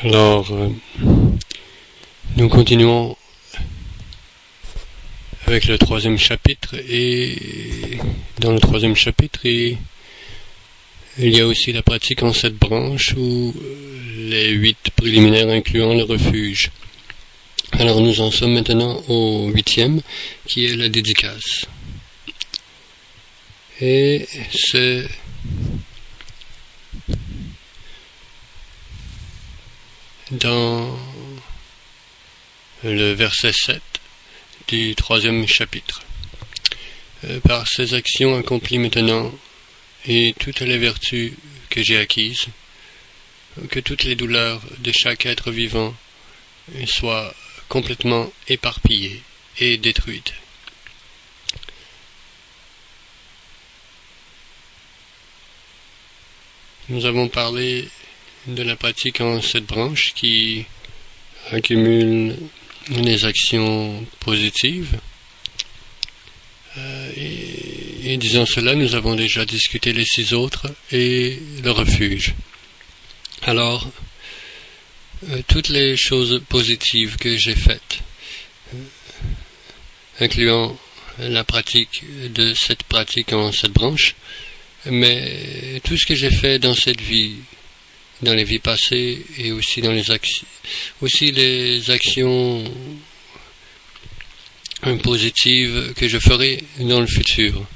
Alors, nous continuons avec le troisième chapitre, et dans le troisième chapitre, il y a aussi la pratique en 7 branches, ou les 8 préliminaires incluant le refuge. Alors nous en sommes maintenant au 8e, qui est la dédicace. Et c'est dans le verset 7 du 3e chapitre. Par ces actions accomplies maintenant et toutes les vertus que j'ai acquises, que toutes les douleurs de chaque être vivant soient complètement éparpillées et détruites. Nous avons parlé de la pratique en 7 branches qui accumule les actions positives. Et disant cela, nous avons déjà discuté les 6 autres et le refuge. Alors, toutes les choses positives que j'ai faites, incluant la pratique de cette pratique en 7 branches, mais tout ce que j'ai fait dans cette vie, dans les vies passées, et aussi dans les actions positives que je ferai dans le futur,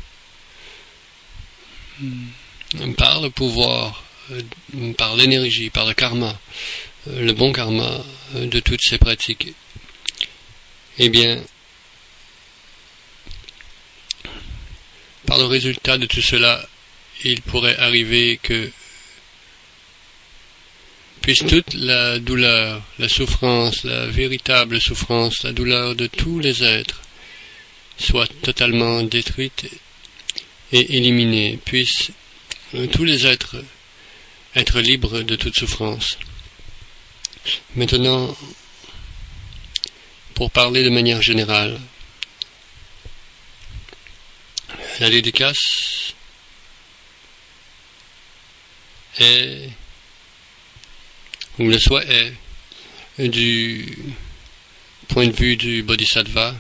par le pouvoir, par l'énergie, par le karma, le bon karma de toutes ces pratiques, eh bien, par le résultat de tout cela, il pourrait arriver que puisse toute la douleur, la souffrance, la véritable souffrance, la douleur de tous les êtres soit totalement détruite et éliminée, puissent tous les êtres être libres de toute souffrance. Maintenant, pour parler de manière générale, la dédicace est, ou le souhait est, du point de vue du Bodhisattva,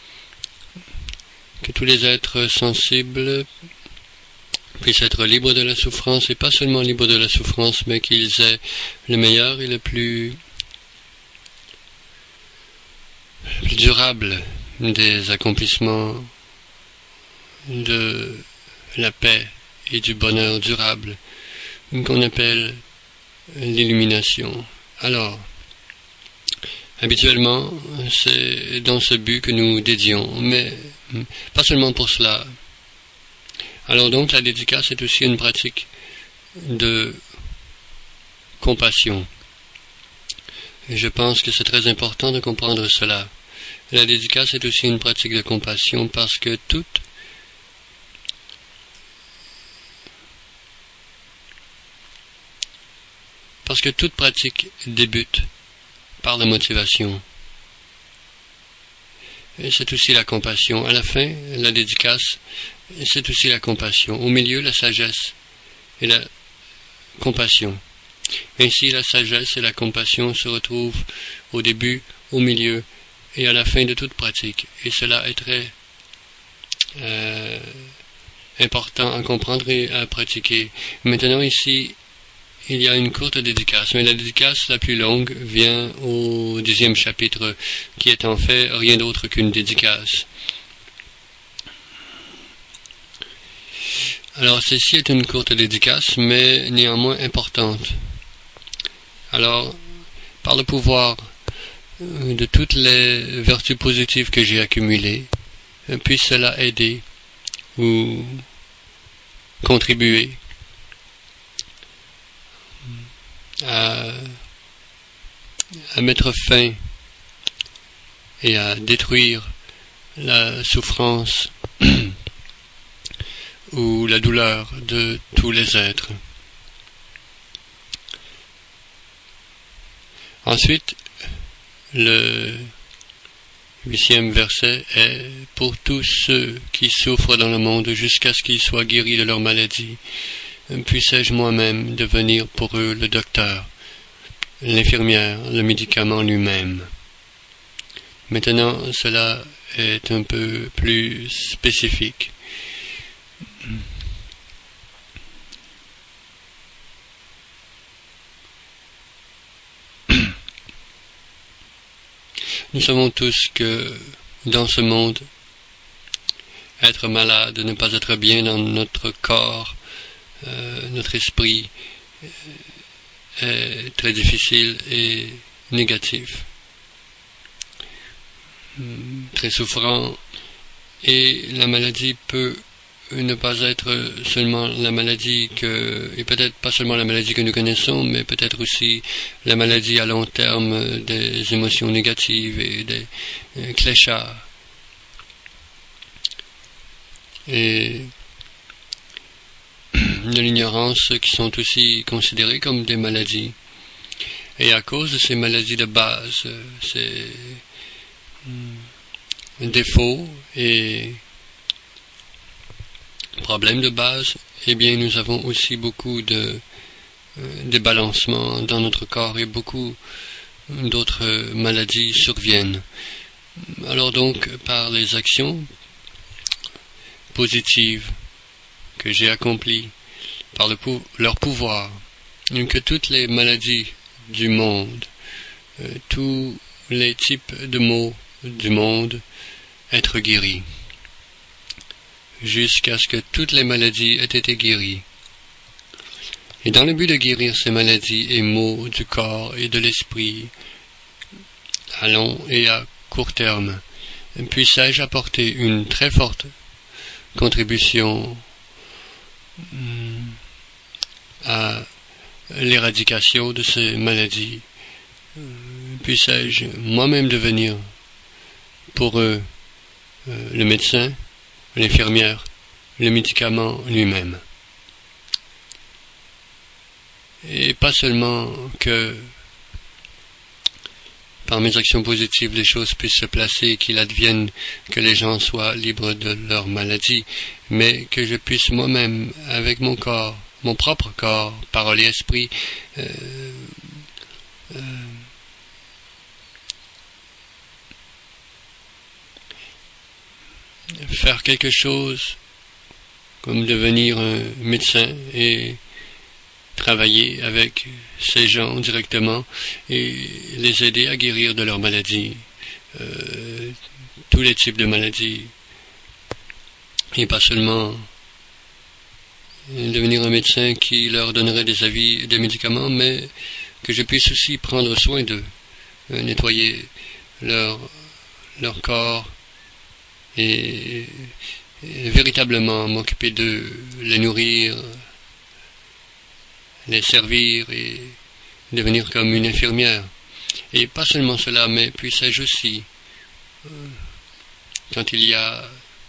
que tous les êtres sensibles puissent être libres de la souffrance, et pas seulement libres de la souffrance, mais qu'ils aient le meilleur et le plus durable des accomplissements de la paix et du bonheur durable, qu'on appelle l'illumination. Alors, habituellement, c'est dans ce but que nous dédions, mais pas seulement pour cela. Alors donc, la dédicace est aussi une pratique de compassion. Et je pense que c'est très important de comprendre cela. La dédicace est aussi une pratique de compassion parce que toute pratique débute par la motivation. Et c'est aussi la compassion. À la fin, la dédicace, c'est aussi la compassion. Au milieu, la sagesse et la compassion. Ainsi, la sagesse et la compassion se retrouvent au début, au milieu et à la fin de toute pratique. Et cela est très important à comprendre et à pratiquer. Maintenant, ici, il y a une courte dédicace, mais la dédicace la plus longue vient au 10e chapitre, qui est en fait rien d'autre qu'une dédicace. Alors, ceci est une courte dédicace, mais néanmoins importante. Alors, par le pouvoir de toutes les vertus positives que j'ai accumulées, puisse cela aider ou contribuer à mettre fin et à détruire la souffrance ou la douleur de tous les êtres. Ensuite, le 8e verset est « Pour tous ceux qui souffrent dans le monde jusqu'à ce qu'ils soient guéris de leur maladie, puissais-je moi-même devenir pour eux le docteur. l'infirmière, le médicament lui-même. Maintenant, cela est un peu plus spécifique. Nous savons tous que dans ce monde, être malade, ne pas être bien dans notre corps, notre esprit, est très difficile et négatif, très souffrant, et la maladie peut ne pas être seulement la maladie et peut-être pas seulement la maladie que nous connaissons, mais peut-être aussi la maladie à long terme des émotions négatives et des cléchards. Et de l'ignorance qui sont aussi considérées comme des maladies. Et à cause de ces maladies de base, ces défauts et problèmes de base, eh bien nous avons aussi beaucoup de débalancements dans notre corps et beaucoup d'autres maladies surviennent. Alors donc, par les actions positives que j'ai accomplies, par leur pouvoir, que toutes les maladies du monde, tous les types de maux du monde, être guéris, jusqu'à ce que toutes les maladies aient été guéries. Et dans le but de guérir ces maladies et maux du corps et de l'esprit, à long et à court terme, puisse-je apporter une très forte contribution à l'éradication de ces maladies. Puisse-je moi-même devenir pour eux le médecin, l'infirmière, le médicament lui-même. Et pas seulement que par mes actions positives les choses puissent se placer et qu'il advienne que les gens soient libres de leur maladie, mais que je puisse moi-même, avec mon corps, mon propre corps, parole et esprit, faire quelque chose comme devenir un médecin et travailler avec ces gens directement et les aider à guérir de leurs maladies, tous les types de maladies, et pas seulement devenir un médecin qui leur donnerait des avis, des médicaments, mais que je puisse aussi prendre soin d'eux, nettoyer leur corps et véritablement m'occuper d'eux, les nourrir, les servir et devenir comme une infirmière. Et pas seulement cela, mais puisse-je aussi, quand il y a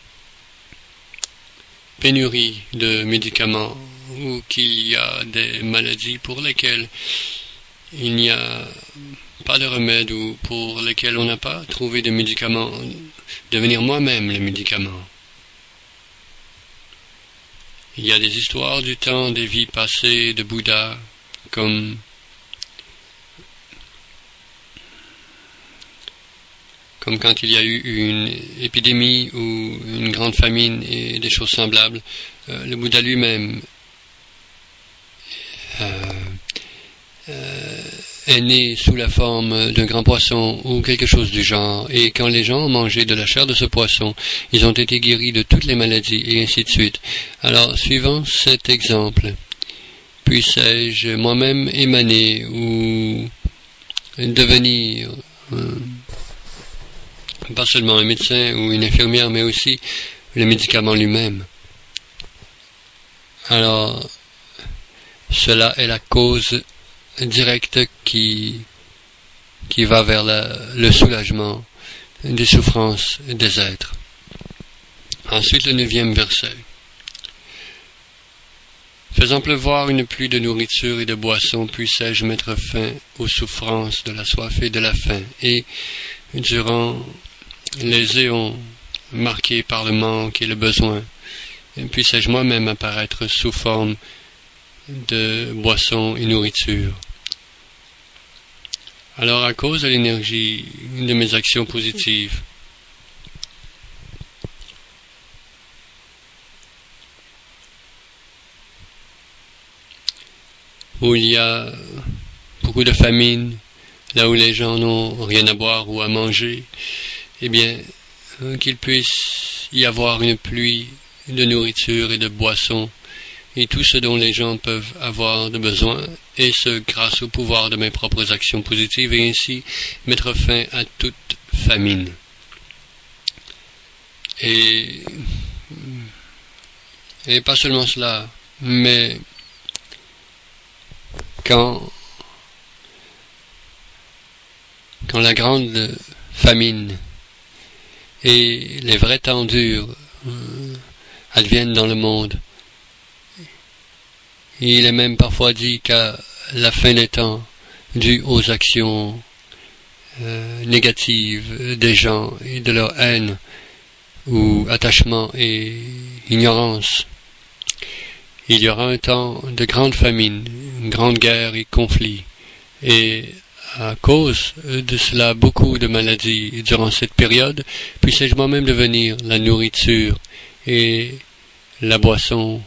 pénurie de médicaments ou qu'il y a des maladies pour lesquelles il n'y a pas de remède ou pour lesquelles on n'a pas trouvé de médicaments, devenir moi-même le médicament. Il y a des histoires du temps des vies passées de Bouddha, comme quand il y a eu une épidémie ou une grande famine et des choses semblables. Le Bouddha lui-même est né sous la forme d'un grand poisson ou quelque chose du genre, et quand les gens ont mangé de la chair de ce poisson, ils ont été guéris de toutes les maladies, et ainsi de suite. Alors, suivant cet exemple, puisse-je moi-même émaner ou devenir pas seulement un médecin ou une infirmière, mais aussi le médicament lui-même. Alors, cela est la cause directe qui va vers le soulagement des souffrances des êtres. Ensuite, le 9e verset. Faisant pleuvoir une pluie de nourriture et de boissons, puissais-je mettre fin aux souffrances de la soif et de la faim, et durant les éons marqués par le manque et le besoin, puissais-je moi-même apparaître sous forme de boissons et nourriture. Alors à cause de l'énergie de mes actions positives, où il y a beaucoup de famine, là où les gens n'ont rien à boire ou à manger, eh bien, qu'il puisse y avoir une pluie de nourriture et de boissons, et tout ce dont les gens peuvent avoir de besoin, et ce grâce au pouvoir de mes propres actions positives, et ainsi mettre fin à toute famine. Et pas seulement cela, mais quand la grande famine et les vrais temps durs adviennent dans le monde, il est même parfois dit qu'à la fin des temps, dû aux actions négatives des gens et de leur haine ou attachement et ignorance, il y aura un temps de grande famine, une grande guerre et conflit, et à cause de cela, beaucoup de maladies durant cette période, puissais-je moi-même devenir la nourriture et la boisson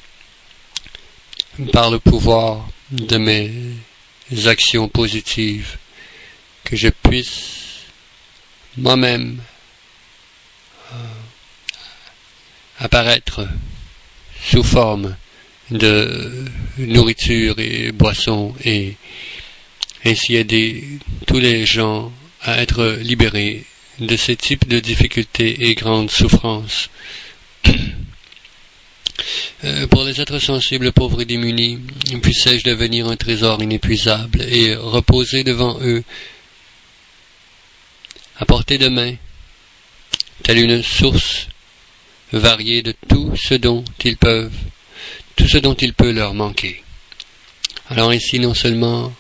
par le pouvoir de mes actions positives, que je puisse moi-même apparaître sous forme de nourriture et boisson, et ainsi aider tous les gens à être libérés de ces types de difficultés et grandes souffrances. Pour les êtres sensibles, pauvres et démunis, puissais-je devenir un trésor inépuisable et reposer devant eux, à portée de main, telle une source variée de tout ce dont il peut leur manquer. Alors ainsi, non seulement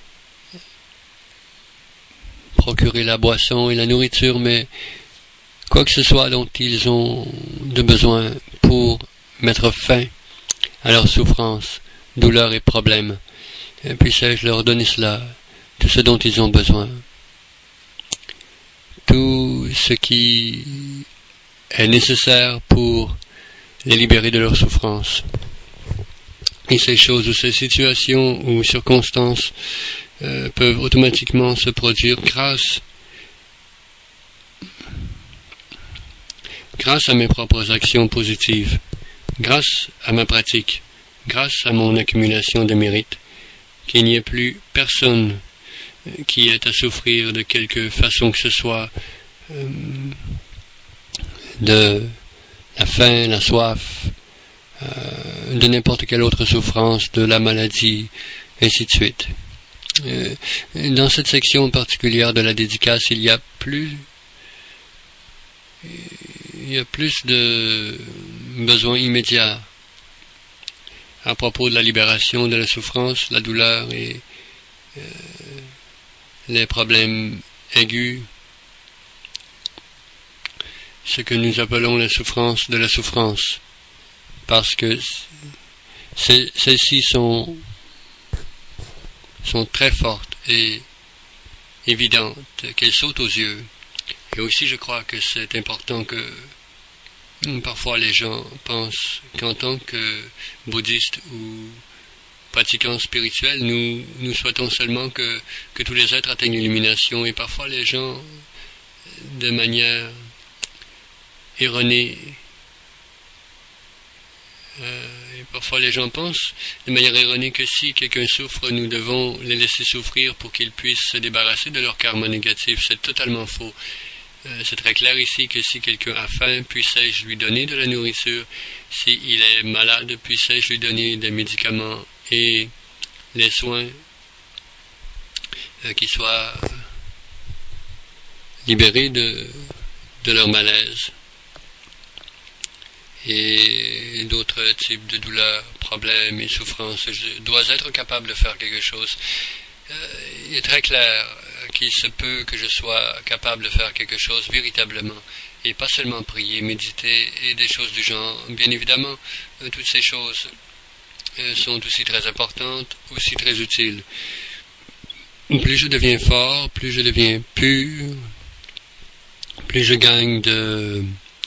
procurer la boisson et la nourriture, mais quoi que ce soit dont ils ont de besoin pour mettre fin à leurs souffrances, douleurs et problèmes, puissais-je leur donner cela, tout ce dont ils ont besoin, tout ce qui est nécessaire pour les libérer de leurs souffrances. Et ces choses ou ces situations ou circonstances peuvent automatiquement se produire grâce à mes propres actions positives, grâce à ma pratique, grâce à mon accumulation de mérite, qu'il n'y ait plus personne qui ait à souffrir de quelque façon que ce soit de la faim, la soif, de n'importe quelle autre souffrance, de la maladie, ainsi de suite. Dans cette section particulière de la dédicace, il y a plus de besoins immédiats à propos de la libération de la souffrance, la douleur et les problèmes aigus, ce que nous appelons la souffrance de la souffrance, parce que celles-ci sont très fortes et évidentes, qu'elles sautent aux yeux. Et aussi, je crois que c'est important que parfois les gens pensent qu'en tant que bouddhistes ou pratiquants spirituels, nous souhaitons seulement que tous les êtres atteignent l'illumination, et parfois les gens, de manière erronée, et parfois les gens pensent de manière erronée que si quelqu'un souffre, nous devons les laisser souffrir pour qu'ils puissent se débarrasser de leur karma négatif. C'est totalement faux. C'est très clair ici que si quelqu'un a faim, puissais-je lui donner de la nourriture. S'il est malade, puissais-je lui donner des médicaments et les soins qui soient libérés de leur malaise et d'autres types de douleurs, problèmes et souffrances. Je dois être capable de faire quelque chose. Il est très clair qu'il se peut que je sois capable de faire quelque chose véritablement, et pas seulement prier, méditer et des choses du genre. Bien évidemment, toutes ces choses sont aussi très importantes, aussi très utiles. plus je deviens fort, plus je deviens pur, plus je gagne de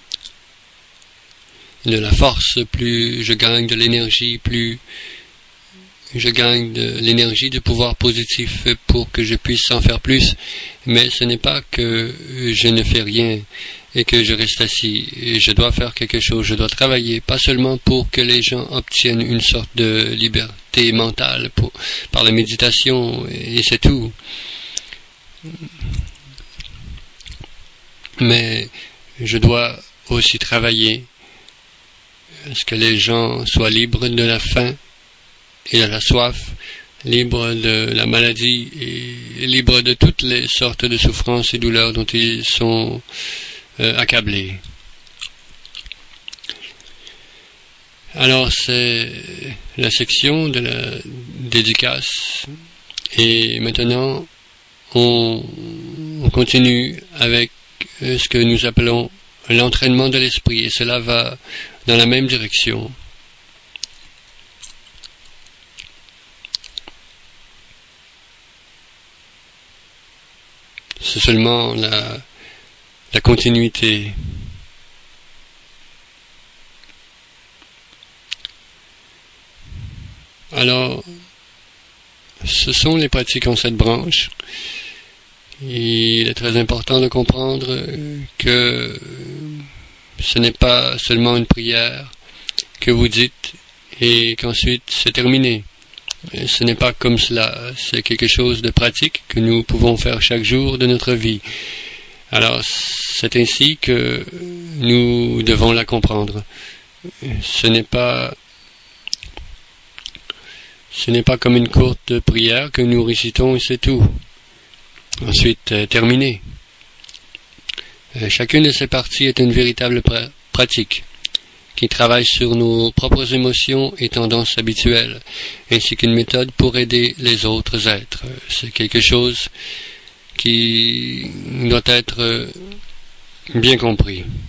la force, plus je gagne de l'énergie, plus je gagne de l'énergie, de pouvoir positif pour que je puisse en faire plus. Mais ce n'est pas que je ne fais rien et que je reste assis. Et je dois faire quelque chose, je dois travailler, pas seulement pour que les gens obtiennent une sorte de liberté mentale par la méditation, et c'est tout. Mais je dois aussi travailler à ce que les gens soient libres de la faim et de la soif, libres de la maladie et libres de toutes les sortes de souffrances et douleurs dont ils sont accablés. Alors c'est la section de la dédicace, et maintenant on continue avec ce que nous appelons l'entraînement de l'esprit, et cela va dans la même direction. C'est seulement la continuité. Alors, ce sont les pratiques en 7 branches. Il est très important de comprendre que ce n'est pas seulement une prière que vous dites et qu'ensuite c'est terminé. Ce n'est pas comme cela, c'est quelque chose de pratique que nous pouvons faire chaque jour de notre vie. Alors, c'est ainsi que nous devons la comprendre. Ce n'est pas comme une courte prière que nous récitons et c'est tout. Ensuite, terminé. Chacune de ces parties est une véritable pratique qui travaille sur nos propres émotions et tendances habituelles, ainsi qu'une méthode pour aider les autres êtres. C'est quelque chose qui doit être bien compris.